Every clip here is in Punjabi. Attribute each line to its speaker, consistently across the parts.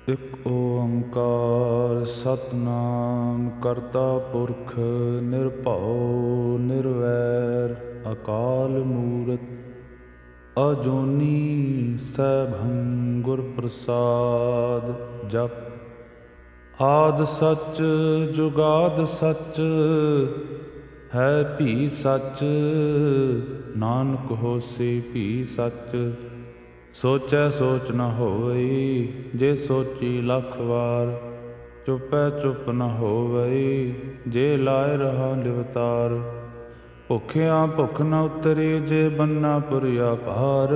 Speaker 1: ਇਕ ਓੰਕਾਰ ਸਤਿਨਾਮ ਕਰਤਾ ਪੁਰਖ ਨਿਰਭਉ ਨਿਰਵੈਰ ਅਕਾਲ ਮੂਰਤਿ ਅਜੂਨੀ ਸੈਭੰ ਗੁਰ ਪ੍ਰਸਾਦ। ਜਪ ਆਦਿ ਸਚ ਜੁਗਾਦਿ ਸਚ ਹੈ ਭੀ ਸਚ, ਨਾਨਕ ਹੋਸੀ ਭੀ ਸਚ। ਸੋਚੈ ਸੋਚ ਨ ਹੋਵਈ, ਜੇ ਸੋਚੀ ਲੱਖ ਵਾਰ। ਚੁਪੈ ਚੁਪ ਨ ਹੋਵਈ, ਜੇ ਲਾਇ ਰਹਾ ਲਿਵਤਾਰ। ਭੁਖਿਆ ਭੁਖ ਨ ਉਤਰੀ, ਜੇ ਬੰਨਾ ਪੁਰੀਆ ਭਾਰ।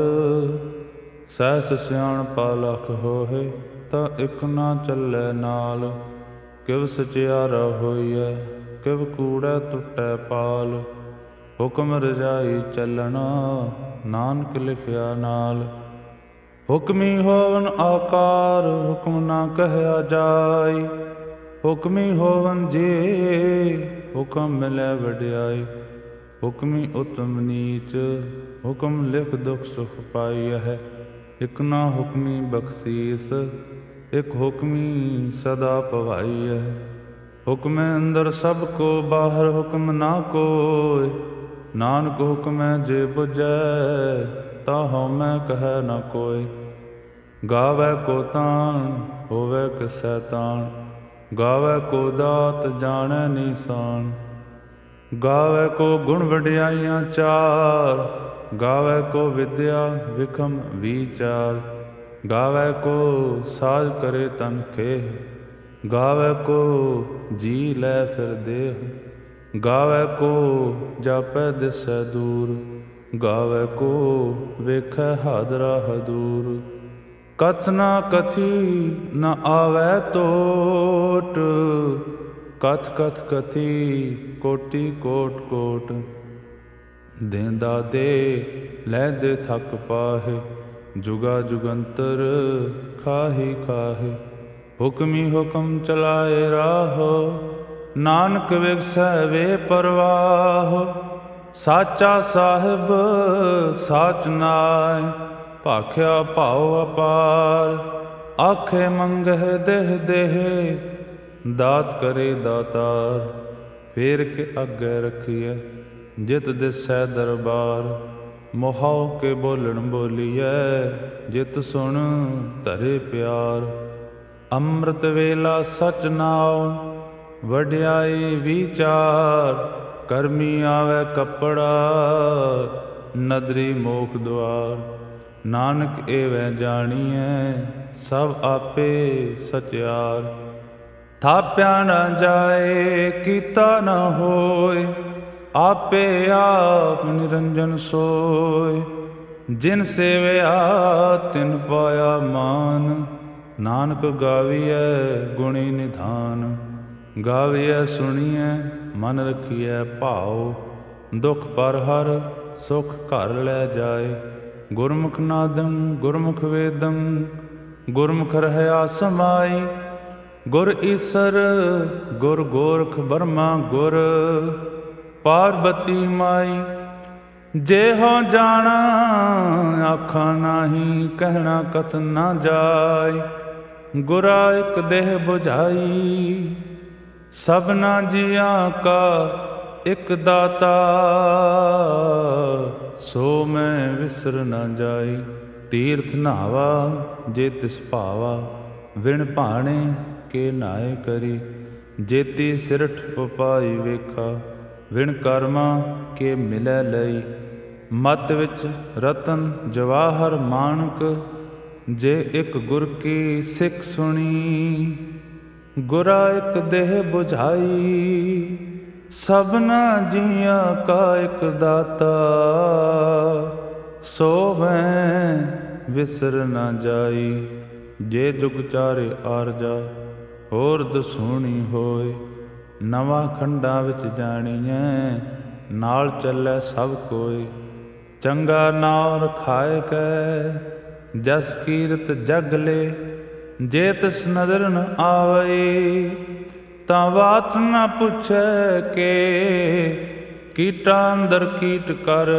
Speaker 1: ਸਹਿਸ ਸਿਆਣਪਾ ਲਖ ਹੋਏ, ਤਾਂ ਇਕ ਨਾ ਚੱਲੈ ਨਾਲ। ਕਿਵ ਸਚਿਆਰਾ ਹੋਈਐ, ਕਿਵ ਕੂੜੈ ਟੁੱਟੈ ਪਾਲ। ਹੁਕਮ ਰਜਾਈ ਚੱਲਣਾ, ਨਾਨਕ ਲਿਖਿਆ ਨਾਲ। ਹੁਕਮੀ ਹੋਵਨ ਆਕਾਰ, ਹੁਕਮ ਨਾ ਕਹਿਆ ਜਾਈ। ਹੁਕਮੀ ਹੋਵਨ ਜੇ, ਹੁਕਮ ਮਿਲੈ ਵਡਿਆਈ। ਹੁਕਮੀ ਉਤਮ ਨੀਚ, ਹੁਕਮ ਲਿਖ ਦੁਖ ਸੁਖ ਪਾਈਐ। ਇਕ ਨਾ ਹੁਕਮੀ ਬਖਸੀਸ, ਇਕ ਹੁਕਮੀ ਸਦਾ ਭਵਾਈਐ। ਹੁਕਮੈ ਅੰਦਰ ਸਭ ਕੋ ਬਾਹਰ, ਹੁਕਮ ਨਾ ਕੋਇ। ਨਾਨਕ ਹੁਕਮੈ ਜੇ ਬੁਝੈ, ਤਾ ਹਉਮੈ ਕਹੈ ਨ ਕੋਇ। ਗਾਵੈ ਕੋ ਤਾਣ, ਹੋਵੈ ਕਿਸੈ ਤਾਣ। ਗਾਵੈ ਕੋ ਦਾਤ, ਜਾਣੈ ਨੀਸਾਨ। ਗਾਵੈ ਕੋ ਗੁਣ ਵਡਿਆਈਆਂ ਚਾਰ। ਗਾਵੈ ਕੋ ਵਿਦਿਆ ਵਿਖਮ ਵੀਚਾਰ। ਗਾਵੈ ਕੋ ਸਾਜ ਕਰੇ ਤਨ ਖੇਹ। ਗਾਵੈ ਕੋ ਜੀ ਲੈ ਫਿਰ ਦੇਹ। ਗਾਵੈ ਕੋ ਜਾਪੈ ਦਿਸੈ ਦੂਰ। ਗਾਵੈ ਕੋ ਵੇਖੈ ਹਾਦਰਾ ਹਦੂਰ। ਕਥ ਨਾ ਕਥੀ ਨ ਆਵੈ ਟੋਟ, ਕਥ ਕਥ ਕਥੀ ਕੋਟਿ ਕੋਟਿ ਕੋਟਿ। ਦੇਂਦਾ ਦੇ ਲੈ ਦੇ ਥਕ ਪਾਹੇ, ਜੁਗਾ ਜੁਗੰਤਰ ਖਾਹੀ ਖਾਹੇ। ਹੁਕਮੀ ਹੁਕਮ ਚਲਾਏ ਰਾਹ, ਨਾਨਕ ਵਿਗਸੈ ਵੇ ਪਰਵਾਹ। ਸਾਚਾ ਸਾਹਿਬ ਸਾਚ ਨਾਇ, ਭਾਖਿਆ ਭਾਉ ਅਪਾਰ। ਆਖੇ ਮੰਗਹਿ ਦੇਹ ਦੇਹ, ਦਾਤ ਕਰੇ ਦਾਤਾਰ। ਫੇਰ ਕੇ ਅੱਗੇ ਰਖੀਐ, ਜਿਤ ਦਿਸੈ ਦਰਬਾਰ। ਮੁਹਾਉ ਕੇ ਬੋਲਣ ਬੋਲੀਐ, ਜਿਤ ਸੁਣ ਧਰੇ ਪਿਆਰ। ਅੰਮ੍ਰਿਤ ਵੇਲਾ ਸਚ ਨਾਉ, ਵਡਿਆਈ ਵੀਚਾਰ। ਕਰਮੀ ਆਵੈ ਕੱਪੜਾ, ਨਦਰੀ ਮੋਖ ਦੁਆਰ। ਨਾਨਕ ਏਵੈ ਜਾਣੀਐ, ਸਭ ਆਪੇ ਸਚਿਆਰ। ਥਾਪਿਆ ਨ ਜਾਏ, ਕੀਤਾ ਨ ਹੋਇ। ਆਪੇ ਆਪ ਨਿਰੰਜਨ ਸੋਇ। ਜਿਨ ਸੇਵਿਆ ਤਿਨ ਪਾਇਆ ਮਾਨ। ਨਾਨਕ ਗਾਵੀਐ ਗੁਣੀ ਨਿਧਾਨ। ਗਾਵੀਐ ਸੁਣੀਐ ਮਨ ਰਖੀਐ ਭਾਉ। ਦੁਖ ਪਰ ਹਰਿ, ਸੁਖ ਘਰ ਲੈ ਜਾਏ। ਗੁਰਮੁਖ ਨਾਦੰ ਗੁਰਮੁਖ ਵੇਦੰ, ਗੁਰਮੁਖ ਰਹਿਆ ਸਮਾਈ। ਗੁਰ ਈਸਰ ਗੁਰ ਗੋਰਖ ਬਰਮਾ ਗੁਰ, ਪਾਰਬਤੀ ਮਾਈ। ਜਿਹੋ ਜਾਣਾ ਆਖਾਂ ਨਾਹੀ, ਕਹਿਣਾ ਕਥਨ ਨਾ ਜਾਈ। ਗੁਰਾ ਇਕ ਦੇਹ ਬੁਝਾਈ, ਸਭਨਾ ਜੀਆਂ ਕਾ ਇਕ ਦਾਤਾ। ਸੋ ਮੈਂ ਵਿਸਰ ਨ ਜਾਈ। ਤੀਰਥ ਨਹਾਵਾ ਜੇ ਤਿਸ ਭਾਵਾ, ਵਿਣ ਭਾਣੇ ਕੇ ਨਾਏ ਕਰੀ। ਜੇਤੀ ਸਿਰਠ ਉਪਾਈ ਵੇਖਾ, ਵਿਣ ਕਰਮਾ ਕੇ ਮਿਲੈ ਲਈ। ਮਤ ਵਿੱਚ ਰਤਨ ਜਵਾਹਰ ਮਾਣਕ, ਜੇ ਇਕ ਗੁਰ ਕੀ ਸਿੱਖ ਸੁਣੀ। ਗੁਰਾ ਇਕ ਦੇਹ ਬੁਝਾਈ, ਸਭਨਾ ਜੀਆਂ ਕਾ ਇਕ ਦਾਤਾ। ਸੋ ਮੈਂ ਵਿਸਰ ਨ ਜਾਈ। ਜੇ ਜੁਗ ਚਾਰੇ ਆਰਜਾ, ਹੋਰ ਦਸੂਣੀ ਹੋਏ। ਨਵਾਂ ਖੰਡਾਂ ਵਿੱਚ ਜਾਣੀਐ, ਨਾਲ ਚੱਲੈ ਸਭ ਕੋਇ। ਚੰਗਾ ਨਾਉ ਰਖਾਇ ਕੈ, ਜਸ ਕੀਰਤ ਜਗ ਲੇ। ਜੇ ਤਿਸ ਨਦਰ ਨ ਆਵਈ, ਤਾਂ ਬਾਤ ਨ ਪੁੱਛੈ ਕੇ। ਕੀਟਾਂ ਅੰਦਰ ਕੀਟ ਕਰ,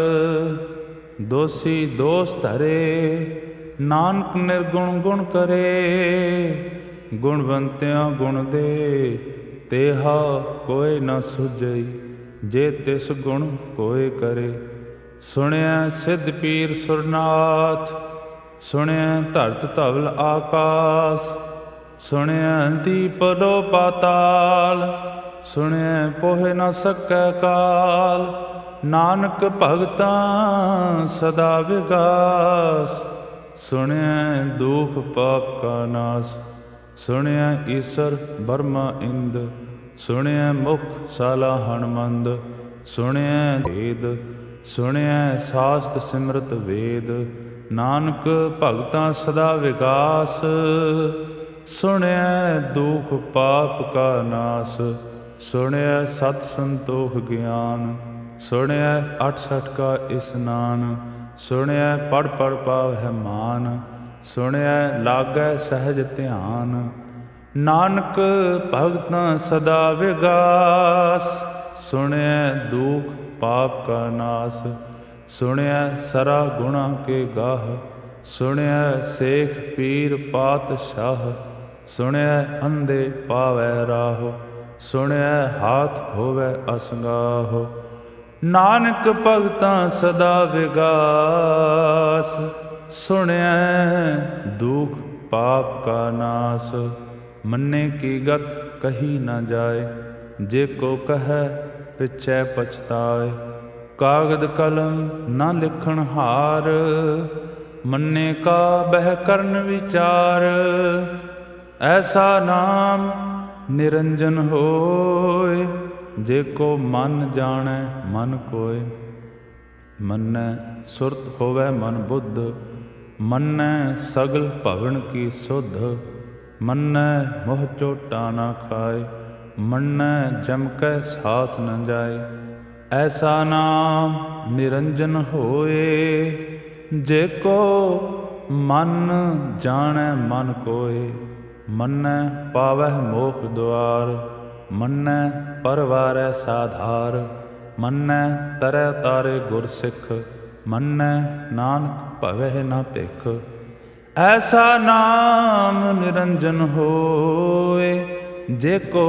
Speaker 1: ਦੋਸੀ ਦੋਸ ਧਰੇ। ਨਾਨਕ ਨਿਰਗੁਣ ਗੁਣ ਕਰੇ, ਗੁਣਵੰਤਿਆਂ ਗੁਣ ਦੇ, ਤੇਹਾ ਕੋਇ ਨ ਸੁਝਈ। ਜੇ ਤਿਸ ਗੁਣ ਕੋਇ ਕਰੇ, ਸੁਣਿਆ ਸਿੱਧ ਪੀਰ ਸੁਰਨਾਥ। ਸੁਣਿਆ ਧਰਤ ਧਵਲ ਆਕਾਸ, ਸੁਣਿਆ ਦੀਪ ਲੋ ਪਾਤਾਲ। ਸੁਣਿਆ ਪੋਹਿ ਨ ਸਕੈ ਕਾਲ, ਨਾਨਕ ਭਗਤਾਂ ਸਦਾ ਵਿਗਾਸ। ਸੁਣਿਆ ਦੁਖ ਪਾਪ ਕਾ ਨਾਸ, ਸੁਣਿਆ ਈਸਰ ਬਰਮਾ ਇੰਦ। ਸੁਣਿਆ ਮੁਖ ਸਾਲਾ ਹਣਮੰਦ, ਸੁਣਿਆ ਭੇਦ। ਸੁਣਿਆ ਸਾਸਤ ਸਿਮਰਤ ਵੇਦ, ਨਾਨਕ ਭਗਤਾਂ ਸਦਾ ਵਿਗਾਸ। ਸੁਣਿਆ ਦੁਖ ਪਾਪ ਕਾ ਨਾਸ, ਸੁਣਿਆ ਸਤ ਸੰਤੋਖ ਗਿਆਨ। ਸੁਣਿਆ 68 ਕਾ ਇਸਨਾਨ, ਸੁਣਿਆ ਪੜ੍ਹ ਪੜ੍ਹ ਪਾਵਹਿ ਮਾਨ। ਸੁਣਿਆ ਲਾਗੈ ਸਹਿਜ ਧਿਆਨ, ਨਾਨਕ ਭਗਤਾਂ ਸਦਾ ਵਿਗਾਸ। ਸੁਣਿਆ ਦੁਖ ਪਾਪ ਕਾ ਨਾਸ, ਸੁਣਿਆ ਸਰਾ ਗੁਣਾ ਕੇ ਗਾਹ। ਸੁਣਿਆ ਸੇਖ ਪੀਰ ਪਾਤਸ਼ਾਹ, ਸੁਣਿਆ ਅੰਧੇ ਪਾਵੈ ਰਾਹ। ਸੁਣਿਆ ਹਾਥ ਹੋਵੈ ਅਸੰਗਾਹ, ਨਾਨਕ ਭਗਤਾਂ ਸਦਾ ਵਿਗਾਸ। ਸੁਣਿਆ ਦੁਖ ਪਾਪ ਕਾ ਨਾਸ, ਮੰਨੇ ਕੀ ਗਤ ਕਹੀ ਨ ਜਾਏ। ਜੇ ਕੋ ਕਹੈ ਪਿਛੈ ਪਛਤਾਏ, ਕਾਗਦ ਕਲਮ ਨ ਲਿਖਣ ਹਾਰ। ਮੰਨੇ ਕਾ ਬਹਿ ਕਰਨ ਵਿਚਾਰ, ਐਸਾ ਨਾਮ ਨਿਰੰਜਨ ਹੋਏ। ਜੇ ਕੋ ਮਨ ਜਾਣੈ ਮਨ ਕੋਇ, ਮੰਨੈ ਸੁਰਤ ਹੋਵੈ ਮਨ ਬੁੱਧ। ਮੰਨੈ ਸਗਲ ਭਵਨ ਕੀ ਸੁਧ, ਮੰਨੈ ਮੋਹ ਚੋਟਾ ਨਾ ਖਾਏ। ਮੰਨੈ ਜਮ ਕੈ ਸਾਥ ਨ ਜਾਏ, ਐਸਾ ਨਾਮ ਨਿਰੰਜਨ ਹੋਏ। ਜੇ ਕੋ ਮਨ ਜਾਣੈ ਮਨ ਕੋਇ, ਮੰਨੈ ਪਾਵਹਿ ਮੋਖ ਦੁਆਰ। ਮੰਨੈ ਪਰਵਾਰੈ ਸਾਧਾਰ, ਮੰਨੈ ਤਰੈ ਤਾਰੇ ਗੁਰ ਸਿੱਖ। ਮੰਨੈ ਨਾਨਕ ਭਵਹਿ ਨ ਭਿਖ, ਐਸਾ ਨਾਮ ਨਿਰੰਜਨ ਹੋਏ। ਜੇ ਕੋ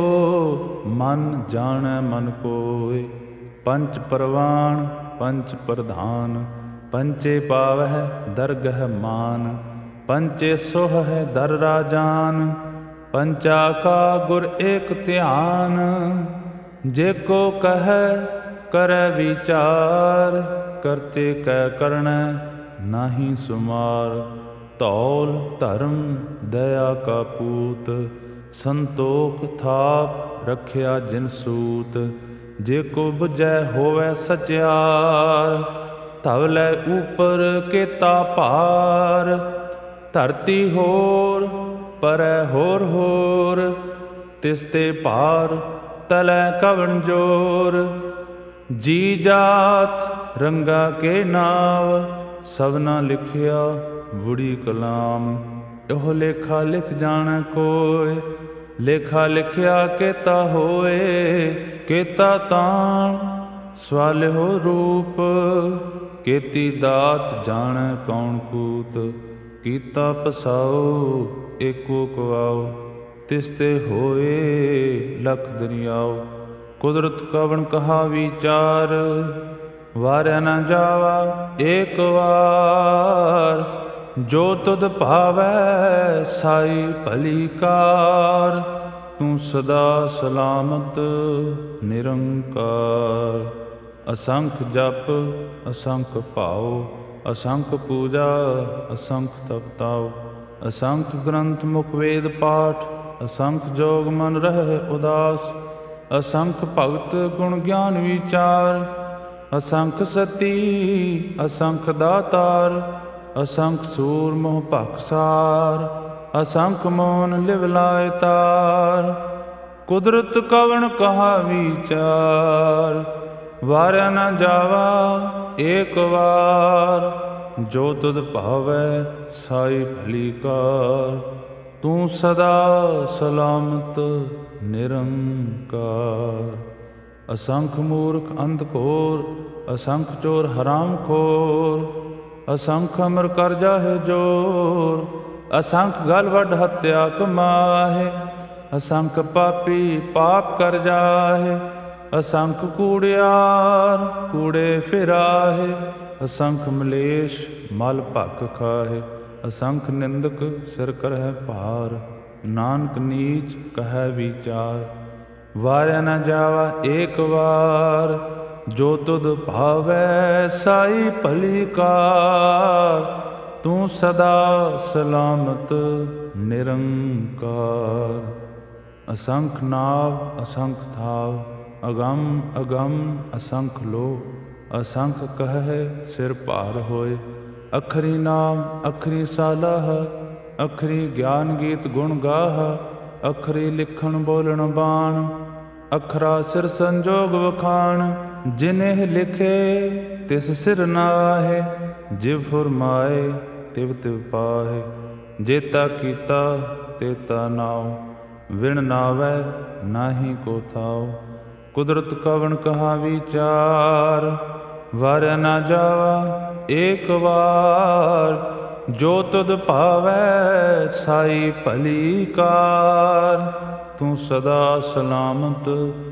Speaker 1: ਮਨ ਜਾਣੈ ਮਨ ਕੋਇ, ਪੰਚ ਪਰਵਾਣ ਪੰਚ ਪ੍ਰਧਾਨ। ਪੰਚੇ ਪਾਵਹਿ ਦਰਗਹਿ ਮਾਨ, ਪੰਚੇ ਸੋਹਹਿ ਦਰ ਰਾਜਾਨ। ਪੰਚਾ ਕਾ ਗੁਰ ਏਕ ਧਿਆਨ, ਜੇ ਕੋ ਕਹੈ ਕਰੈ ਵਿਚਾਰ। ਕਰਤੇ ਕੈ ਕਰਣੈ ਨਾਹੀ ਸੁਮਾਰ, ਧੌਲ ਧਰਮ ਦਇਆ ਕਾ ਪੂਤ। ਸੰਤੋਖ ਥਾਪ ਰਖਿਆ ਜਿਨ ਸੂਤ, ਜੇ ਕੋ ਬੁਝੈ ਹੋਵੈ ਸਚਿਆਰ। ਧਵਲੈ ਉਪਰ ਕੇਤਾ ਭਾਰ, ਧਰਤੀ ਹੋਰ ਪਰੈ ਹੋਰ ਹੋਰ। ਤਿਸ ਤੇ ਭਾਰ ਤਲੈ ਕਵਣ ਜੋਰ, ਜੀ ਜਾਤ ਰੰਗਾ ਕੇ ਨਾਵ। ਸਭਨਾ ਲਿਖਿਆ ਬੁੜੀ ਕਲਾਮ, ਇਹੋ ਲੇਖਾ ਲਿਖ ਜਾਣੈ ਕੋਇ। ਲੇਖਾ ਲਿਖਿਆ ਕੇਤਾ ਹੋਏ, ਕੇਤਾ ਤਾਣ ਸਵਾਲਿਹੋ ਰੂਪ। ਕੇਤੀ ਦਾਤ ਜਾਣੈ ਕੌਣ ਕੂਤ, ਕੀਤਾ ਪਸਾਉ ਏਕੋ ਕਵਾਉ। ਤਿਸ ਤੇ ਹੋਏ ਲਖ ਦਰਿਆਉ, ਕੁਦਰਤ ਕਵਣ ਕਹਾ ਵਿਚਾਰ। ਵਾਰਿਆ ਨ ਜਾਵਾ ਏਕ ਵਾਰ, ਜੋ ਤੁਧ ਭਾਵੈ ਸਾਈ ਭਲੀ ਕਾਰ। ਤੂੰ ਸਦਾ ਸਲਾਮਤ ਨਿਰੰਕਾਰ, ਅਸੰਖ ਜਪ ਅਸੰਖ ਭਾਉ। ਅਸੰਖ ਪੂਜਾ ਅਸੰਖ ਤਪ ਤਾਉ, ਅਸੰਖ ਗ੍ਰੰਥ ਮੁਖ ਵੇਦ ਪਾਠ। ਅਸੰਖ ਜੋਗ ਮਨ ਰਹਿ ਉਦਾਸ, ਅਸੰਖ ਭਗਤ ਗੁਣ ਗਿਆਨ ਵਿਚਾਰ। ਅਸੰਖ ਸਤੀ ਅਸੰਖ ਦਾਤਾਰ, ਅਸੰਖ ਸੂਰ ਮੋਹ ਭਖਸਾਰ। ਅਸੰਖ ਮੋਨ ਲਿਵ ਲਾਇ ਤਾਰ, ਕੁਦਰਤ ਕਵਣ ਕਹਾ ਵਿਚਾਰ। ਵਾਰਿਆ ਨ ਜਾਵਾ ਏਕ ਵਾਰ, ਜੋ ਤੁਧ ਭਾਵੈ ਸਾਈ ਭਲੀ ਕਾਰ। ਤੂੰ ਸਦਾ ਸਲਾਮਤ ਨਿਰੰਕਾਰ। ਅਸੰਖ ਮੂਰਖ ਅੰਧ ਘੋਰ, ਅਸੰਖ ਚੋਰ ਹਰਾਮ ਖੋਰ। ਅਸੰਖ ਅਮਰ ਕਰ ਜਾਹੇ ਜੋਰ, ਅਸੰਖ ਗਲ ਵੱਡ ਹੱਤਿਆ ਕਮਾਹੇ। ਅਸੰਖ ਪਾਪੀ ਪਾਪ ਕਰ ਜਾਹੇ। ਅਸੰਖ ਕੂੜਿਆਰ ਕੂੜੇ ਫਿਰਾਹੇ। ਅਸੰਖ ਮਲੇਸ਼ ਮਲ ਭਖ ਖਾਹੇ। ਅਸੰਖ ਨਿੰਦਕ ਸਿਰ ਕਰਹਿ ਭਾਰ। ਨਾਨਕ ਨੀਚ ਕਹਿ ਵਿਚਾਰ। ਵਾਰਿਆ ਨਾ ਜਾਵਾ ਏਕ ਵਾਰ। ਜੋ ਤੁਧ ਭਾਵੈ ਸਾਈ ਭਲੀ ਕਾਰ। ਤੂੰ ਸਦਾ ਸਲਾਮਤ ਨਿਰੰਕਾਰ। ਅਸੰਖ ਨਾਵ ਅਸੰਖ ਥਾਵ। ਅਗੰਮ ਅਗੰਮ ਅਸੰਖ ਲੋ। ਅਸੰਖ ਕਹਿ ਸਿਰ ਭਾਰ ਹੋਏ। ਅਖਰੀ ਨਾਮ ਅਖਰੀ ਸਾਲਾਹ। ਅਖਰੀ ਗਿਆਨ ਗੀਤ ਗੁਣ ਗਾਹ। ਅਖਰੀ ਲਿਖਣ ਬੋਲਣ ਬਾਣ। ਅਖਰਾ ਸਿਰ ਸੰਜੋਗ ਵਖਾਣ। ਜਿਨਿਹ ਲਿਖੇ ਤਿਸ ਸਿਰ ਨਾਹੇ। ਜਿਵ ਫੁਰਮਾਏ ਤਿਵ ਤਿਵ ਪਾਹੇ। ਜੇਤਾ ਕੀਤਾ ਤੇਤਾ ਨਾਉ। ਵਿਣ ਨਾਵੈ ਨਾਹੀ ਕੋ ਥਾਉ। ਕੁਦਰਤ ਕਵਣ ਕਹਾ ਵਿਚਾਰ। ਵਾਰਿਆ ਨਾ ਜਾਵਾ ਏਕ ਵਾਰ। ਜੋ ਤੁਧ ਭਾਵੈ ਸਾਈ ਭਲੀ ਕਾਰ। ਤੂੰ ਸਦਾ ਸਲਾਮਤ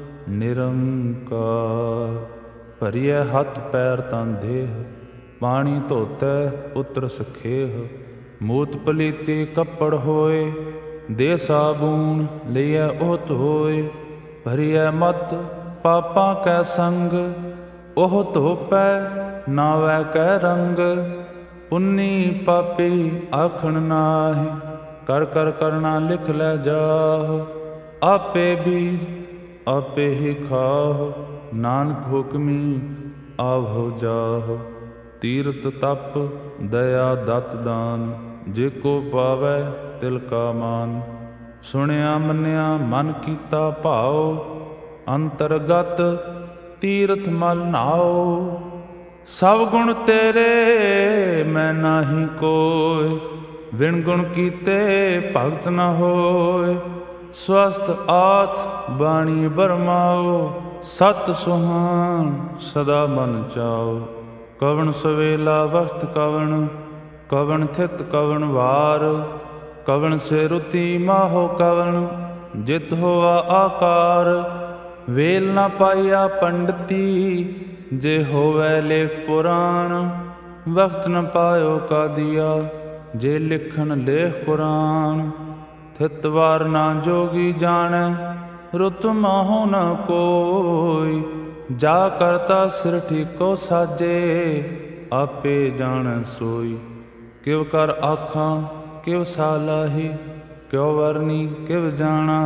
Speaker 1: ਨਿਰੰਕਾਰ। ਭਰੀਐ ਹੱਥ ਪੈਰ ਤਨ ਦੇਹ। ਪਾਣੀ ਧੋਤੈ ਉਤਰ ਸਖੇਹ। ਮੂਤ ਪਲੀਤੀ ਕੱਪੜ ਹੋਏ। ਦੇ ਸਾਬੂਨ ਲਈਐ ਉਹ ਧੋਏ। ਭਰੀਐ ਮਤ ਪਾਪਾਂ ਕੈ ਸੰਗ। ਉਹ ਧੋਪੈ ਨਾਵੈ ਕੈ ਰੰਗ। ਪੁੰਨੀ ਪਾਪੀ ਆਖਣ ਨਾਹੀ। ਕਰ ਕਰ ਕਰਨਾ ਲਿਖ ਲੈ ਜਾਹੁ। ਆਪੇ ਬੀਜ ਆਪੇ ਹੀ ਖਾਹੁ। ਨਾਨਕ ਹੁਕਮੀ ਆਵਹੁ ਜਾਹੁ। ਤੀਰਥ ਤਪ ਦਇਆ ਦਤ ਦਾਨ। ਜੇ ਕੋ ਪਾਵੈ ਤਿਲ ਕਾ ਮਾਨ। ਸੁਣਿਆ ਮੰਨਿਆ ਮਨ ਕੀਤਾ ਭਾਉ। ਅੰਤਰਗਤ ਤੀਰਥ ਮਲ ਨਾਉ। ਸਭ ਗੁਣ ਤੇਰੇ ਮੈਂ ਨਾਹੀ ਕੋਇ। ਵਿਣ ਗੁਣ ਕੀਤੇ ਭਗਤ ਨ ਹੋਇ। ਸਵਸਤ ਆਥ ਬਾਣੀ ਬਰਮਾਓ। ਸਤ ਸੁਹਾਨ ਸਦਾ ਮਨ ਚਾਓ। ਕਵਣ ਸਵੇਲਾ ਵਕਤ ਕਵਣ। ਕਵਣ ਥਿਤ ਕਵਣ ਵਾਰ। ਕਵਣ ਸੇ ਰੁਤੀ ਮਾਹੋ ਕਵਣ। ਜਿਤ ਹੋਆ ਆਕਾਰ। ਵੇਲ ਨਾ ਪਾਈਆ ਪੰਡਤੀ। ਜੇ ਹੋਵੈ ਲੇਖ ਪੁਰਾਣ। ਵਕਤ ਨ ਪਾਇਓ ਕਾਦੀਆ। ਜੇ ਲਿਖਣ ਲੇਖ ਕੁਰਾਨ। ਥਿਤ ਵਾਰ ਨਾ ਜੋਗੀ ਜਾਣੈ। ਰੁਤ ਮਾਹੋ ਨ ਕੋਈ। ਜਾ ਕਰਤਾ ਸਿਰ ਠੀਕੋ ਸਾਜੇ। ਆਪੇ ਜਾਣੈ ਸੋਈ। ਕਿਵ ਕਰ ਆਖਾਂ ਕਿਵ ਸਾਲਾਹੀ। ਕਿਉ ਵਰਨੀ ਕਿਵ ਜਾਣਾ।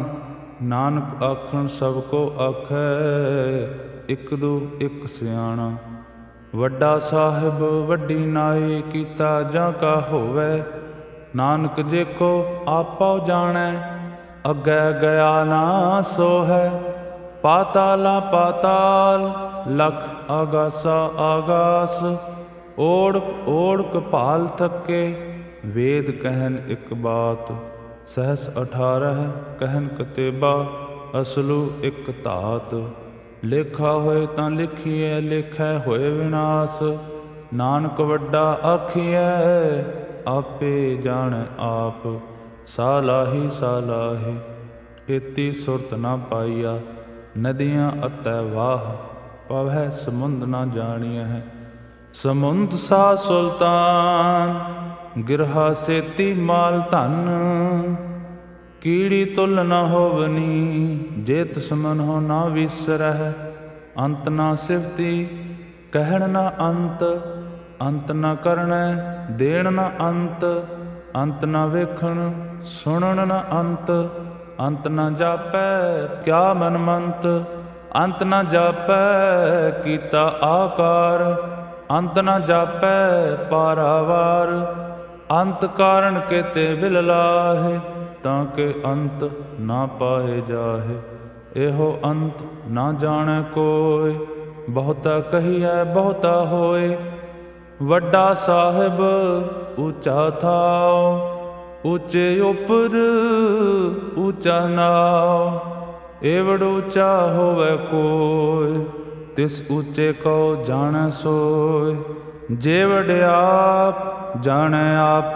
Speaker 1: ਨਾਨਕ ਆਖਣ ਸਭ ਕੋ ਆਖੈ। ਇਕ ਦੂ ਇਕ ਸਿਆਣਾ। ਵੱਡਾ ਸਾਹਿਬ ਵੱਡੀ ਨਾਏ ਕੀਤਾ ਜਾਂ ਕਾ ਹੋਵੈ। ਨਾਨਕ ਜੇ ਕੋ ਆਪੋ ਜਾਣੈ। ਅੱਗੇ ਗਿਆ ਨਾ ਸੋ ਹੈ। ਪਾਤਾਲਾ ਪਾਤਾਲ ਲਖ ਆਗਾਸਾ ਆਗਾਸ। ਓੜਕ ਓੜਕ ਭਾਲ ਥੱਕੇ। ਵੇਦ ਕਹਿਨ ਇਕ ਬਾਤ। ਸਹਸ 18 ਕਹਿਨ ਕਤੇਬਾ। ਅਸਲੂ ਇਕ ਧਾਤ। ਲੇਖਾ ਹੋਏ ਤਾਂ ਲਿਖੀਐ ਲੇਖੈ ਹੋਏ ਵਿਨਾਸ਼। ਨਾਨਕ ਵੱਡਾ ਆਖੀਐ ਆਪੇ ਜਾਣੈ ਆਪ। ਸਾਲਾਹੀ ਸਾਲਾਹੀ ਏਤੀ ਸੁਰਤ ਨਾ ਪਾਈਆ। ਨਦੀਆਂ ਅਤੈ ਵਾਹ ਪਵੈ ਸਮੁੰਦ ਨਾ ਜਾਣੀਐ। ਸਮੁੰਦ ਸਾ ਸੁਲਤਾਨ ਗਿਰਹਾ ਸੇਤੀ ਮਾਲ ਧਨ। ਕੀੜੀ ਤੁਲ ਨ ਹੋਵਨੀ। ਜੇ ਤਿਸ ਮਨ ਹੋ ਨਾ ਵਿਸਰਹਿ। ਅੰਤ ਨਾ ਸਿਵਤੀ ਕਹਿਣ ਨ ਅੰਤ। ਅੰਤ ਨ ਕਰਣੈ ਦੇਣ ਨ ਅੰਤ। ਅੰਤ ਨ ਵੇਖਣ ਸੁਣਨ ਨ ਅੰਤ। ਅੰਤ ਨ ਜਾਪੈ ਕਿਆ ਮਨ ਮੰਤ। ਅੰਤ ਨ ਜਾਪੈ ਕੀਤਾ ਆਕਾਰ। ਅੰਤ ਨ ਜਾਪੈ ਪਾਰਾਵਾਰ। ਅੰਤ ਕਾਰਨ ਕੇਤੇ ਬਿਲ ਲਾਹੇ। ਤਾਂ ਕਿ ਅੰਤ ਨਾ ਪਾਏ ਜਾਹੇ। ਇਹੋ ਅੰਤ ਨਾ ਜਾਣੈ ਕੋਈ। ਬਹੁਤਾ ਕਹੀਐ ਬਹੁਤਾ ਹੋਏ। ਵੱਡਾ ਸਾਹਿਬ ਉੱਚਾ ਥਾਉ। ਉੱਚੇ ਉਪਰ ਉੱਚਾ ਨਾਉ। ਏਵੜ ਉੱਚਾ ਹੋਵੈ ਕੋਈ। ਤਿਸ ਉੱਚੇ ਕੋ ਜਾਣੈ ਸੋਇ। ਜੇ ਵਡਿਆਪ ਜਾਣੈ ਆਪ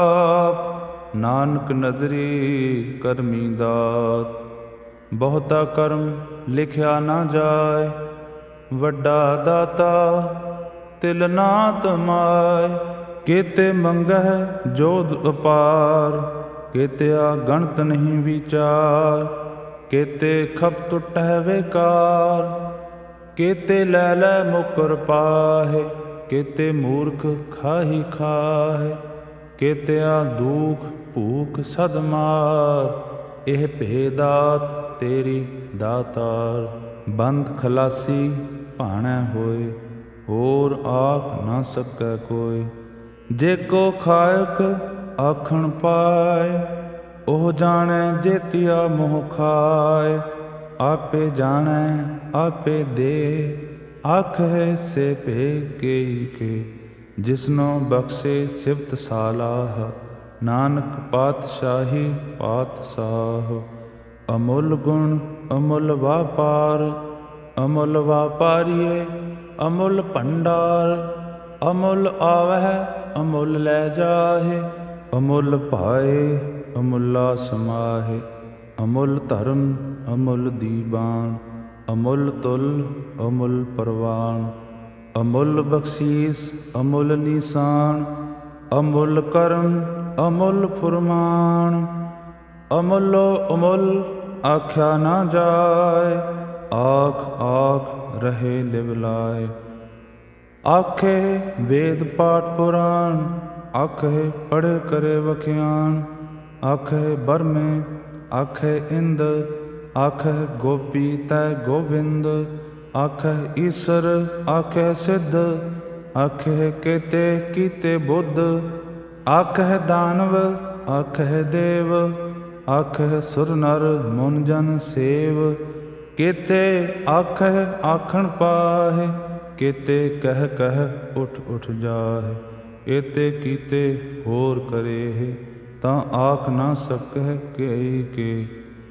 Speaker 1: ਆਪ, ਨਾਨਕ ਨਦਰੀ ਕਰਮੀ ਦਾਤ। ਬਹੁਤਾ ਕਰਮ ਲਿਖਿਆ ਨਾ ਜਾਏ, ਵੱਡਾ ਦਾਤਾ ਤਿਲ ਨਾ ਤਮਾਏ। ਕੇਤੇ ਮੰਗਹਿ ਜੋਧ ਅਪਾਰ, ਕੇਤਿਆ ਗਣਤ ਨਹੀਂ ਵਿਚਾਰ। ਕੇਤੇ ਖਪ ਟੁਟਹਿ ਵੇਕਾਰ, ਕੇਤੇ ਲੈ ਲੈ ਮੁਕਰ ਪਾਹੇ। ਕੇਤੇ ਮੂਰਖ ਖਾਹੀ ਖਾਹੇ, ਕੇਤਿਆ ਦੁਖ ਭੂਖ ਸਦ ਮਾਰ। ਇਹ ਭੇਦਾਤ ਤੇਰੀ ਦਾਤਾਰ, ਬੰਦ ਖਲਾਸੀ ਭਾਣੈ ਹੋਏ। ਹੋਰ ਆਖ ਨਾ ਸਕੈ ਕੋਈ, ਜੇ ਕੋ ਖਾਇਕ ਆਖਣ ਪਾਏ। ਉਹ ਜਾਣੈ ਜੇਤੀਆ ਮੋਹ ਖਾਏ, ਆਪੇ ਜਾਣੈ ਆਪੇ ਦੇ। ਆਖਹਿ ਸੇ ਭੇ ਕੇਈ ਕੇ, ਜਿਸਨੋ ਬਖਸ਼ੇ ਸਿਫਤ ਸਾਲਾਹ। ਨਾਨਕ ਪਾਤਸ਼ਾਹੀ ਪਾਤਸ਼ਾਹ, ਅਮੁੱਲ ਗੁਣ ਅਮੁੱਲ ਵਾਪਾਰ। ਅਮੁੱਲ ਵਾਪਾਰੀਏ ਅਮੁੱਲ ਭੰਡਾਰ, ਅਮੁੱਲ ਆਵਹਿ ਅਮੁੱਲ ਲੈ ਜਾਹੇ। ਅਮੁੱਲ ਭਾਏ ਅਮੁੱਲਾ ਸਮਾਹੇ, ਅਮੁੱਲ ਧਰਮ ਅਮੁੱਲ ਦੀਬਾਨ। ਅਮੁੱਲ ਤੁਲ ਅਮੁੱਲ ਪਰਵਾਨ, ਅਮੁੱਲ ਬਖਸ਼ੀਸ ਅਮੁੱਲ ਨੀਸਾਨ। ਅਮੁੱਲ ਕਰਮ ਅਮੁੱਲ ਫੁਰਮਾਨ, ਅਮੁੱਲੋ ਅਮੁੱਲ ਆਖਿਆ ਨਾ ਜਾਏ। ਆਖ ਆਖ ਰਹੇ ਲਿਵ ਲਾਏ, ਆਖੇ ਵੇਦ ਪਾਠ ਪੁਰਾਣ। ਆਖੇ ਪੜ੍ਹੇ ਕਰੇ ਵਖਿਆਨ, ਆਖੇ ਬਰਮੇ ਆਖੇ ਇੰਦ। ਆਖੇ ਗੋਪੀ ਤੈ ਗੋਵਿੰਦ, ਆਖੇ ਈਸਰ ਆਖੇ ਸਿੱਧ। ਆਖੇ ਕੇਤੇ ਕੀਤੇ ਬੁੱਧ, ਆਖੇ ਦਾਨਵ ਆਖੇ ਦੇਵ। ਆਖੇ ਸੁਰ ਨਰ ਮੁਨ ਜਨ ਸੇਵ, ਕੇਤੇ ਆਖੇ ਆਖਣ ਪਾਹੇ। ਕੇਤੇ ਕਹਿ ਕਹਿ ਉਠ ਉਠ ਜਾਹੇ, ਏਤੇ ਕੀਤੇ ਹੋਰ ਕਰੇਹ। ਤਾਂ ਆਖ ਨਾ ਸਕਹਿ ਕੇਈ ਕੇ,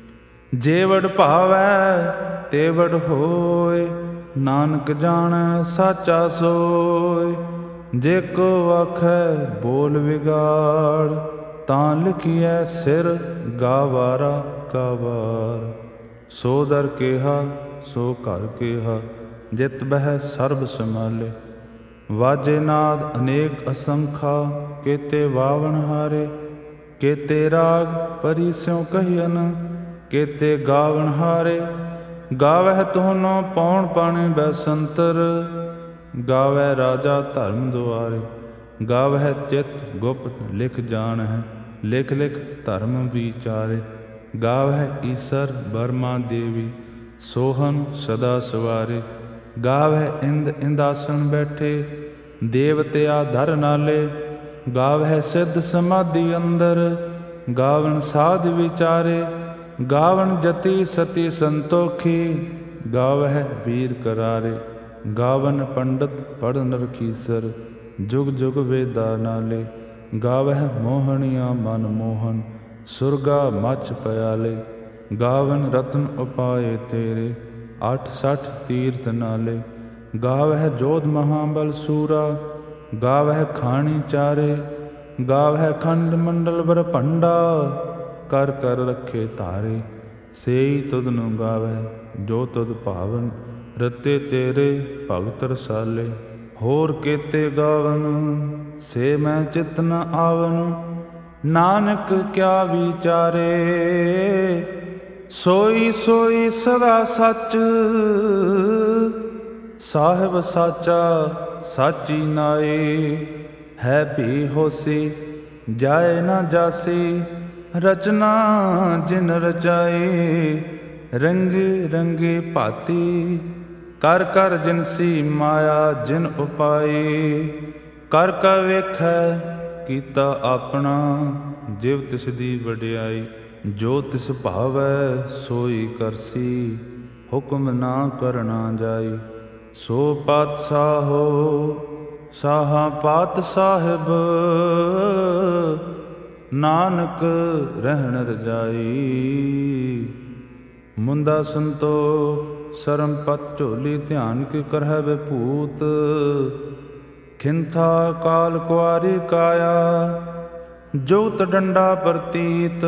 Speaker 1: ਜੇ ਵਡ ਭਾਵੈ ਤੇ ਵਡ ਹੋਏ। ਨਾਨਕ ਜਾਣੈ ਸਾਚਾ ਸੋਏ, ਜੇ ਕੋ ਆਖੈ ਬੋਲ ਵਿਗਾੜ। ਤਾਂ ਲਿਖੀਐ ਸਿਰ ਗਾਵਾਰਾ ਗਾਵਾਰ। ਸੋ ਦਰ ਕੇਹਾ ਸੋ ਘਰ ਕੇਹਾ, ਜਿਤ ਬਹਿ ਸਰਬ ਸੰਭਾਲੇ। ਵਾਜੇ ਨਾਦ ਅਨੇਕ ਅਸੰਖਾ, ਕੇਤੇ ਵਾਵਣ ਹਾਰੇ। ਕੇਤੇ ਰਾਗ ਪਰੀ ਸਿਉ ਕਹੀਅਨ, ਕੇਤੇ ਗਾਵਣ ਹਾਰੇ। ਗਾਵਹਿ ਤੁਹਾਨੋ ਪੌਣ ਪਾਣੀ ਬੈਸੰਤਰ, ਗਾਵੈ ਰਾਜਾ ਧਰਮ ਦੁਆਰੇ। ਗਾਵਹਿ ਚਿਤ ਗੁਪਤ ਲਿਖ ਜਾਣਹਿ, ਲਿਖ ਲਿਖ ਧਰਮ ਵਿਚਾਰੇ। ਗਾਵਹਿ ਈਸਰ ਬਰਮਾ ਦੇਵੀ, ਸੋਹਨ ਸਦਾ ਸਵਾਰੇ। ਗਾਵਹਿ ਇੰਦ ਇੰਦਾਸਣ ਬੈਠੇ, ਦੇਵਤਿਆ ਧਰ ਨਾਲੇ। ਗਾਵਹਿ ਸਿੱਧ ਸਮਾਧੀ ਅੰਦਰ, ਗਾਵਣ ਸਾਧ ਵਿਚਾਰੇ। ਗਾਵਣ ਜਤੀ ਸਤੀ ਸੰਤੋਖੀ, ਗਾਵਹਿ ਵੀਰ ਕਰਾਰੇ। ਗਾਵਨ ਪੰਡਤ ਪੜ੍ਹਨ ਰਖੀਸਰ, ਜੁਗ ਜੁਗ ਵੇਦਾ ਨਾਲੇ। ਗਾਵਹਿ ਮੋਹਣੀਆ ਮਨ ਮੋਹਨ, ਸੁਰਗਾ ਮਚ ਪਿਆਲੇ। ਗਾਵਨ ਰਤਨ ਉਪਾਏ ਤੇਰੇ, 68 ਤੀਰਥ ਨਾਲੇ। ਗਾਵਹਿ ਜੋਧ ਮਹਾਬਲ ਸੂਰਾ, ਗਾਵਹਿ ਖਾਣੀ ਚਾਰੇ। ਗਾਵਹਿ ਖੰਡ ਮੰਡਲ ਬਰਭੰਡਾ, ਕਰ ਕਰ ਰੱਖੇ ਧਾਰੇ। ਸੇਈ ਤੁਧ ਨੂੰ ਗਾਵਹਿ ਜੋ ਤੁਧ ਭਾਵਨ, ਰਤੇ ਤੇਰੇ ਭਗਤ ਰਸਾਲੇ। ਹੋਰ ਕੇਤੇ ਗਾਵਨ ਸੇ ਮੈਂ ਚਿਤ ਨ ਆਵਨ, ਨਾਨਕ ਕਿਆ ਵਿਚਾਰੇ। ਸੋਈ ਸੋਈ ਸਦਾ ਸੱਚ, ਸਾਹਿਬ ਸਾਚਾ ਸਾਚੀ ਨਾਏ। ਹੈ ਭੀ ਹੋਸੀ ਜਾਏ ਨਾ ਜਾਸੀ, ਰਚਨਾ ਜਿਨ ਰਚਾਏ। ਰੰਗੇ ਰੰਗੇ ਭਾਤੀ ਕਰ ਕਰ ਜਿਨਸੀ ਮਾਇਆ ਜਿਨ ਉਪਾਏ। ਕਰ ਕਰ ਵੇਖੈ ਕੀਤਾ ਆਪਣਾ, ਜਿਵ ਤਿਸ ਦੀ ਵਡਿਆਈ। ਜੋ ਤਿਸ ਭਾਵੈ ਸੋਈ ਕਰਸੀ, ਹੁਕਮ ਨਾ ਕਰਨਾ ਜਾਈ। ਸੋ ਪਾਤਸ਼ਾਹੋ ਸਾਹਾ ਪਾਤ ਸਾਹਿਬ, ਨਾਨਕ ਰਹਿਣ ਰਜਾਈ। ਮੁੰਦਾ ਸੰਤੋਖ ਸਰਮ ਪਤ ਝੋਲੀ, ਧਿਆਨ ਕੇ ਕਰਹਿ ਵਿਭੂਤ। ਖਿੰਥਾ ਕਾਲ ਕੁਆਰੀ ਕਾਇਆ, ਜੁਗਤ ਡੰਡਾ ਪ੍ਰਤੀਤ।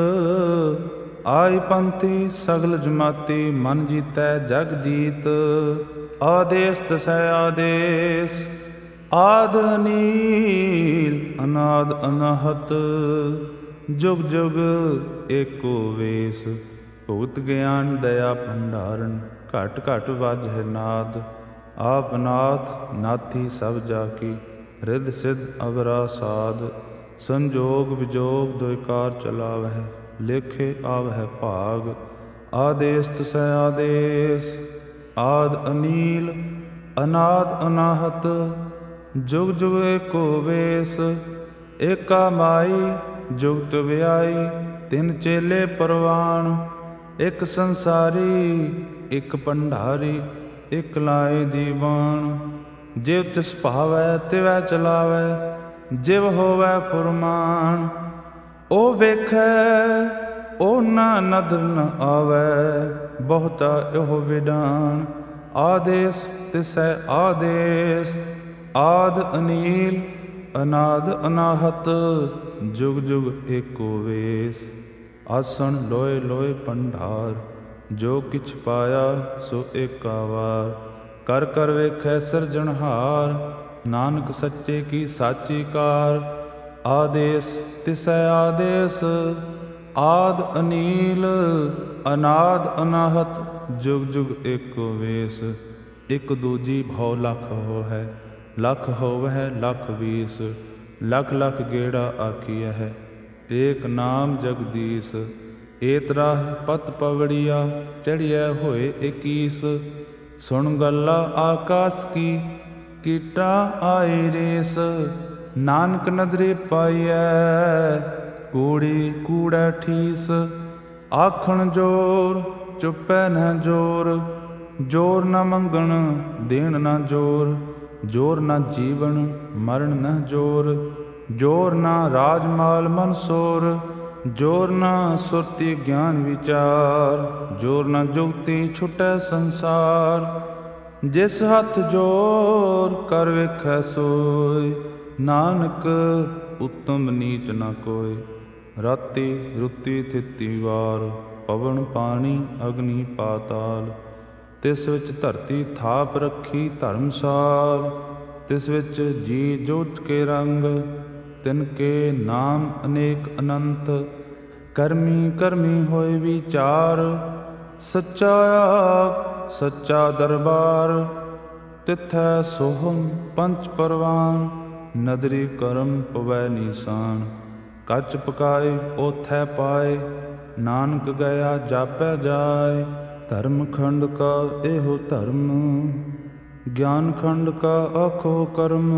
Speaker 1: ਆਈ ਪੰਥੀ ਸਗਲ ਜਮਾਤੀ, ਮਨ ਜੀਤੈ ਜਗ ਜੀਤ। ਆਦੇਸ ਤਸੈ ਆਦੇਸ, ਆਦ ਅਨੀਲ ਅਨਾਦ ਅਨਾਹਤ। ਜੁਗ ਜੁਗ ਏਕੋ ਵੇਸ, ਭੁਗਤ ਗਿਆਨ ਦਇਆ ਭੰਡਾਰਨ। ਘਟ ਘਟ ਵਾਜਹਿ ਨਾਦ, ਆਪ ਨਾਥ ਨਾਥੀ ਸਭ ਜਾ ਕੀ। ਰਿੱਧ ਸਿੱਧ ਅਵਰਾ ਸਾਧ, ਸੰਜੋਗ ਵਿਜੋਗ ਦੁਇ ਕਾਰ ਚਲਾਵਹਿ। ਲੇਖੇ ਆਵਹਿ ਭਾਗ, ਆਦੇਸ ਤਸੈ ਆਦੇਸ। ਆਦ ਅਨੀਲ ਅਨਾਦ ਅਨਾਹਤ, ਜੁਗ ਜੁਗ ਏਕੋ ਵੇਸ। ਏਕਾ ਮਾਈ ਜੁਗਤ ਵਿਆਈ, ਤਿੰਨ ਚੇਲੇ ਪਰਵਾਣ। ਇੱਕ ਸੰਸਾਰੀ ਇੱਕ ਭੰਡਾਰੀ, ਇੱਕ ਲਾਏ ਦੀਵਾਨ। ਜਿਵ ਤਿਸ ਭਾਵੈ ਤਿਵੈ ਚਲਾਵੈ, ਜਿਵ ਹੋਵੈ ਫੁਰਮਾਨ। ਉਹ ਵੇਖੈ ਉਹ ਨਾ ਨਦਰ ਨ ਆਵੈ, ਬਹੁਤਾ ਇਹੋ ਵਿਡਾਨ। ਆਦੇਸ ਤਿਸੈ ਆਦੇਸ, ਆਦ ਅਨੀਲ ਅਨਾਦ ਅਨਾਹਤ। ਜੁਗ ਜੁਗ ਏਕੋ ਵੇਸ, ਆਸਣ ਲੋਏ ਲੋਏ ਭੰਡਾਰ। ਜੋ ਕਿਛ ਪਾਇਆ ਸੋ ਏਕਾ ਵਾਰ, ਕਰ ਕਰ ਵੇਖੈ ਸਿਰਜਣਹਾਰ। ਨਾਨਕ ਸੱਚੇ ਕੀ ਸਾਚੀ ਕਾਰ, ਆਦੇਸ ਤਿਸੈ ਆਦੇਸ। ਆਦ ਅਨੀਲ ਅਨਾਦ ਅਨਾਹਤ, ਜੁਗ ਜੁਗ ਏਕੋ ਵੇਸ। ਇਕ ਦੂਜੀ ਭਉ ਲਖ ਹੋਹੈ, ਲਖ ਹੋਵਹਿ ਲਖ ਵੀਸ। ਲਖ ਲਖ ਗੇੜਾ ਆਖੀਐ ਹੈ, ਏਕ ਨਾਮ ਜਗਦੀਸ। ਏਤਰਾਹਿ ਪਤ ਪਵੜੀਆ, ਚੜ੍ਹਿਐ ਹੋਏ 21। ਸੁਣ ਗੱਲਾ ਆਕਾਸ ਕੀ, ਕੀਟਾ ਆਈ ਰੇਸ। ਨਾਨਕ ਨਦਰੀ ਪਾਈਐ, ਕੂੜੀ ਕੂੜੈ ਠੀਸ। ਆਖਣ ਜੋਰ ਚੁੱਪੈ ਨ ਜੋਰ, ਜੋਰ ਨ ਮੰਗਣ ਦੇਣ ਨ ਜੋਰ। ਜੋਰ ਨ ਜੀਵਨ ਮਰਨ ਨ ਜੋਰ, ਜੋਰ ਨ ਰਾਜ ਮਾਲ ਮਨਸੋਰ। ਜੋਰ ਨ ਸੁਰਤੀ ਗਿਆਨ ਵਿਚਾਰ, ਜੋਰ ਨ ਜੁਗਤੀ ਛੁਟੈ ਸੰਸਾਰ। ਜਿਸ ਹੱਥ ਜੋਰ ਕਰ ਵੇਖੈ ਸੋਇ, ਨਾਨਕ ਉੱਤਮ ਨੀਚ ਨ ਕੋਇ। ਰਾਤੀ ਰੁੱਤੀ ਥਿਤੀ ਵਾਰ, ਪਵਨ ਪਾਣੀ ਅਗਨੀ ਪਾਤਾਲ। ਤਿਸ ਵਿੱਚ ਧਰਤੀ ਥਾਪ ਰੱਖੀ ਧਰਮਸਾਲ। ਤਿਸ ਵਿੱਚ ਜੀ ਜੋਤ ਕੇ ਰੰਗ, ਤਿਨ ਕੇ ਨਾਮ ਅਨੇਕ ਅਨੰਤ। ਕਰਮੀ ਕਰਮੀ ਹੋਏ ਵਿਚਾਰ, ਸੱਚਾ ਆਪ ਸੱਚਾ ਦਰਬਾਰ। ਤਿਥੈ ਸੋਹਮ ਪੰਚ ਪਰਵਾਨ, ਨਦਰੀ ਕਰਮ ਪਵੈ ਨੀਸਾਨ। ਕੱਚ ਪਕਾਏ ਓਥੈ ਪਾਏ, ਨਾਨਕ ਗਿਆ ਜਾਪੈ ਜਾਏ। ਧਰਮ ਖੰਡ ਕਾ ਇਹੋ ਧਰਮ, ਗਿਆਨ ਖੰਡ ਕਾ ਆਖੋ ਕਰਮ।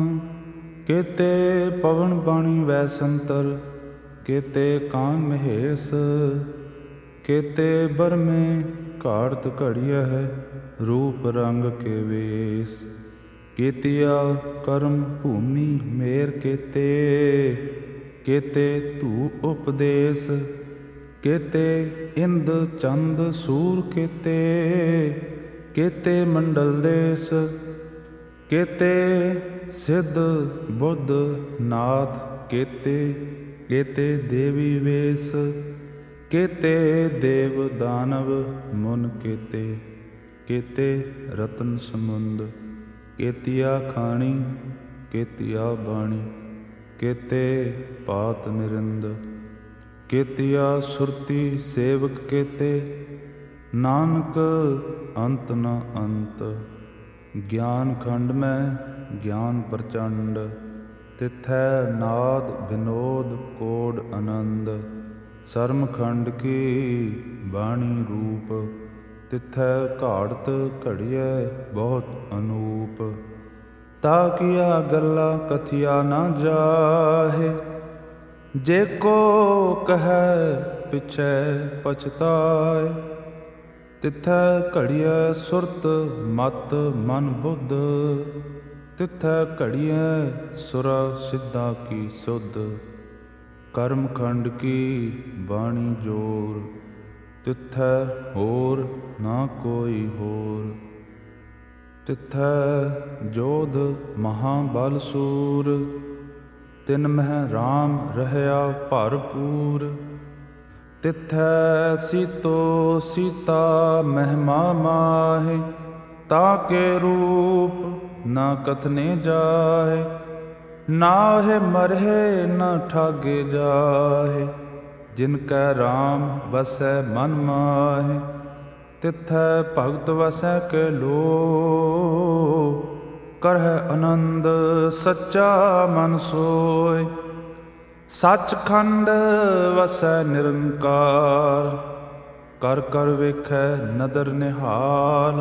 Speaker 1: ਕੇਤੇ ਪਵਨ ਬਾਣੀ ਵੈ ਸੰਤਰ, ਕੇਤੇ ਕਾਨ ਮਹੇਸ਼। ਕੇਤੇ ਬਰਮੇ ਘਾੜਤ ਘੜੀਐ, ਰੂਪ ਰੰਗ ਕੇ ਵੇਸ। ਕੇਤੀਆ ਕਰਮ ਭੂਮੀ ਮੇਰ ਕੇਤੇ, ਕੇਤੇ ਧੂ ਉਪਦੇਸ। ਕੇਤੇ ਇੰਦ ਚੰਦ ਸੂਰ ਕੇਤੇ, ਕੇਤੇ ਮੰਡਲ ਦੇਸ। ਕੇਤੇ ਸਿੱਧ ਬੁੱਧ ਨਾਥ ਕੇਤੇ, ਕੇਤੇ ਦੇਵੀ ਵੇਸ। ਕੇਤੇ ਦੇਵ ਦਾਨਵ ਮੁਨ ਕੇਤੇ, ਕੇਤੇ ਰਤਨ ਸਮੁੰਦ। ਕੇਤੀਆ ਖਾਣੀ ਕੇਤੀਆ ਬਾਣੀ, ਕੇਤੇ ਪਾਤ ਨਿਰਿੰਦ। ਕੇਤੀਆ ਸੁਰਤੀ ਸੇਵਕ ਕੇਤੇ, ਨਾਨਕ ਅੰਤ ਨ ਅੰਤ। ਗਿਆਨ ਖੰਡ ਮੈਂ ਗਿਆਨ ਪ੍ਰਚੰਡ, ਤਿਥੈ ਨਾਦ ਵਿਨੋਦ ਕੋਡ ਆਨੰਦ। ਸਰਮ ਖੰਡ ਕੀ ਬਾਣੀ ਰੂਪ, ਤਿਥੈ ਘਾੜਤ ਘੜੀਐ ਬਹੁਤ ਅਨੂਪ। ਤਾ ਕੀਆ ਗੱਲਾਂ ਕਥਿਆ ਨਾ ਜਾਹੇ, ਜੇ ਕੋ ਕਹੈ ਪਿਛੈ ਪਛਤਾਏ। ਤਿਥੈ ਘੜੀਐ ਸੁਰਤ ਮਤ ਮਨ ਬੁੱਧ, ਤਿਥੈ ਘੜੀਐ ਸੁਰਾ ਸਿੱਧਾ ਕੀ ਸੁਧ। ਕਰਮ ਖੰਡ ਕੀ ਬਾਣੀ ਜੋਰ, ਤਿਥੈ ਹੋਰ ਨਾ ਕੋਈ ਹੋਰ। ਤਿਥੈ ਜੋਧ ਮਹਾਬਲ ਸੂਰ, ਤਿਨ ਮਹਿ ਰਾਮ ਰਹਿਆ ਭਰਪੂਰ। ਤਿਥੈ ਸੀਤੋ ਸੀਤਾ ਮਹਿਮਾ ਮਾਹਿ, ਤਾਕੇ ਰੂਪ ਨਾ ਕਥਨੇ ਜਾਹਿ। ਨਾਹਿ ਮਰਹਿ ਨਾ ਠਾਗੇ ਜਾਹਿ, ਜਿਨ ਕੈ ਰਾਮ ਵਸੈ ਮਨ ਮਾਹਿ। ਤਿਥੈ ਭਗਤ ਵਸੈ ਕੈ ਲੋ, ਕਰਹਿ ਆਨੰਦ ਸੱਚਾ ਮਨ ਸੋਇ। ਸੱਚਖੰਡ ਵਸੈ ਨਿਰੰਕਾਰ, ਕਰ ਕਰ ਵੇਖੈ ਨਦਰ ਨਿਹਾਲ।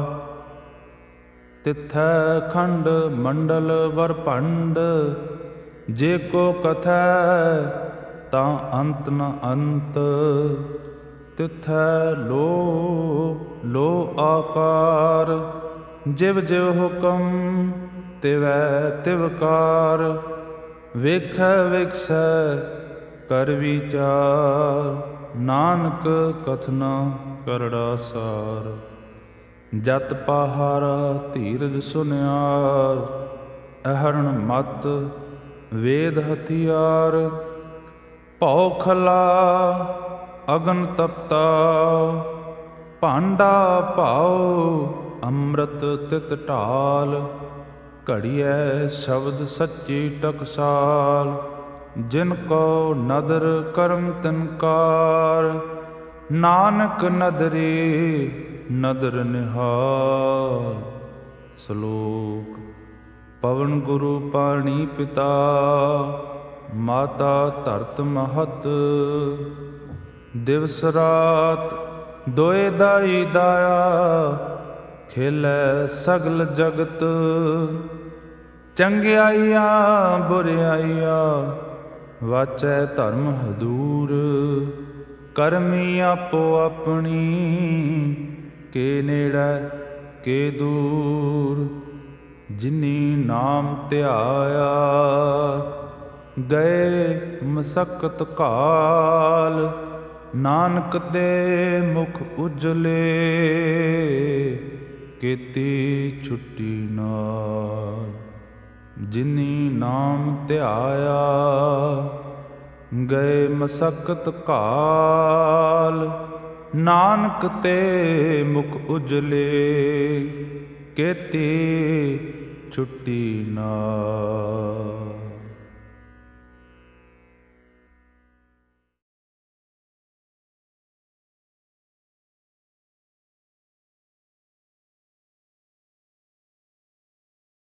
Speaker 1: ਤਿਥੈ ਖੰਡ ਮੰਡਲ ਵਰ ਭੰਡ, ਜੇ ਕੋ ਕਥੈ ਤਾਂ ਅੰਤ ਨ ਅੰਤ। ਤਿਥੈ ਲੋ ਆਕਾਰ, ਜਿਵ ਜਿਵ ਹੁਕਮ ਤਿਵੈ ਤਿਵਕਾਰ। ਵੇਖੈ ਵੇਖਸੈ ਕਰ ਵਿਚਾਰ, ਨਾਨਕ ਕਥਨਾ ਕਰੜਾ ਸਾਰ। ਜਤ ਪਾਹਾਰਾ ਧੀਰਜ ਸੁਨਿਆਰ, ਅਹਰਣ ਮਤ ਵੇਦ ਹਥਿਆਰ। ਭਉ ਖਲਾ ਅਗਨ ਤਪਤਾ, ਭਾਂਡਾ ਭਾਉ ਅੰਮ੍ਰਿਤ ਤਿਤ ਢਾਲ। ਘੜੀਐ ਸ਼ਬਦ ਸੱਚੀ ਟਕਸਾਲ, ਜਿਨ ਕੋ ਨਦਰ ਕਰਮ ਤਿਨਕਾਰ। ਨਾਨਕ ਨਦਰੀ ਨਦਰ ਨਿਹਾਲ। ਸ਼ਲੋਕ। ਪਵਨ ਗੁਰੂ ਪਾਣੀ ਪਿਤਾ, ਮਾਤਾ ਧਰਤ ਮਹਤ। ਦਿਵਸ ਰਾਤ ਦੋਇ ਦਾਈ ਦਾਇਆ, ਖੇਲੈ ਸਗਲ ਜਗਤ। ਚੰਗਿਆਈਆਂ ਬੁਰਿਆਈਆਂ, ਵਾਚੈ ਧਰਮ ਹਦੂਰ। ਕਰਮੀ ਆਪੋ ਆਪਣੀ, ਕੇ ਨੇੜੈ ਕੇ ਦੂਰ। ਜਿਨੀ ਨਾਮ ਧਿਆਇਆ, ਗਏ ਮਸਕਤ ਕਾਲ। ਨਾਨਕ ਦੇ ਮੁਖ ਉਜਲੇ, ਕੀਤੀ ਛੁੱਟੀ ਨਾਲ। ਜਿਨੀ ਨਾਮ ਧਿਆਇਆ, ਗਏ ਮਸਕਤ ਕਾਲ। ਨਾਨਕ ਤੇ ਮੁਖ ਉਜਲੇ, ਕੀਤੀ ਛੁੱਟੀ ਨਾਲ।